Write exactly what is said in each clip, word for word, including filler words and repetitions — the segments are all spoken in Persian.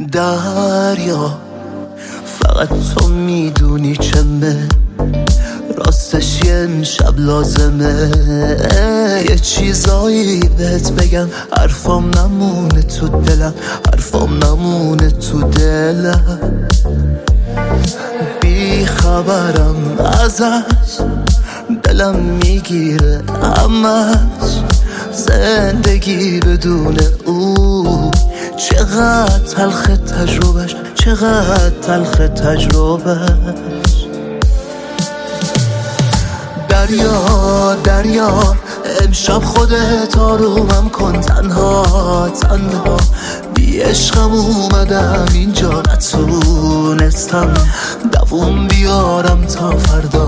دریا فقط تو میدونی چمه، راستش یه امشب لازمه یه چیزایی بهت بگم، حرفام نمونه تو دلم، حرفام نمونه تو دلم. بی خبرم ازش، دلم میگیره همش، زندگی بدون او چقدر تلخ تجربهش، چقدر تلخ تجربهش. دریا دریا امشب خودت آرومم کن، تنها تنها بی عشقم اومدم اینجا، نتونستم دووم بیارم تا فردا.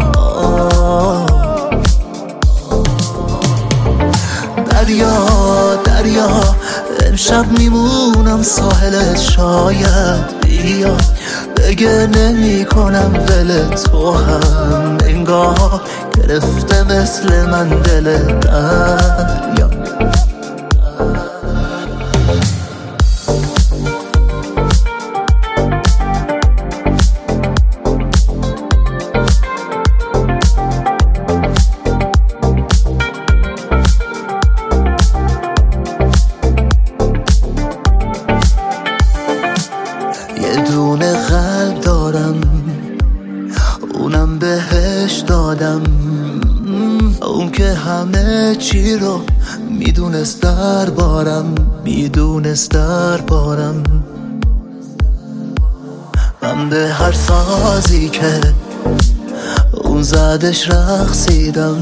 دریا دریا امشب میمونم ساحلت، شاید بیا بگه نمی کنم دل تو هم انگار گرفته مثل من دل دریا. یه دونه قلب دارم، اونم بهش دادم، اون که همه چی رو میدونست دربارم، میدونست دربارم. من به هر سازی که اون زدش رقصیدم،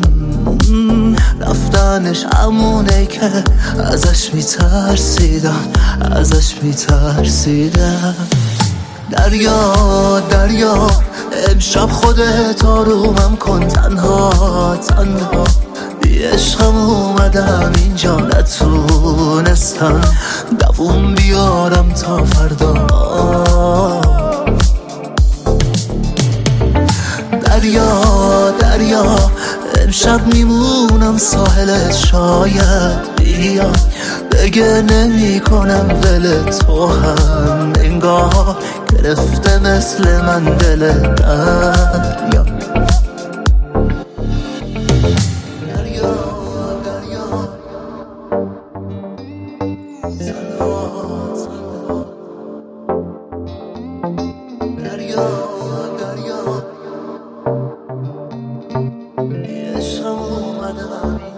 رفتنش همونه که ازش میترسیدم، ازش میترسیدم. دریا دریا امشب خودت آرومم کن، تنها تنها بی عشقم اومدم اینجا، نتونستم دووم بیارم تا فردا. دریا دریا امشب میمونم ساحلت، شاید بیا بگه نمی کنم دل تو هم انگار گرفته مثل من دل دریا. دریا دریا دریا دریا عشقم اومدم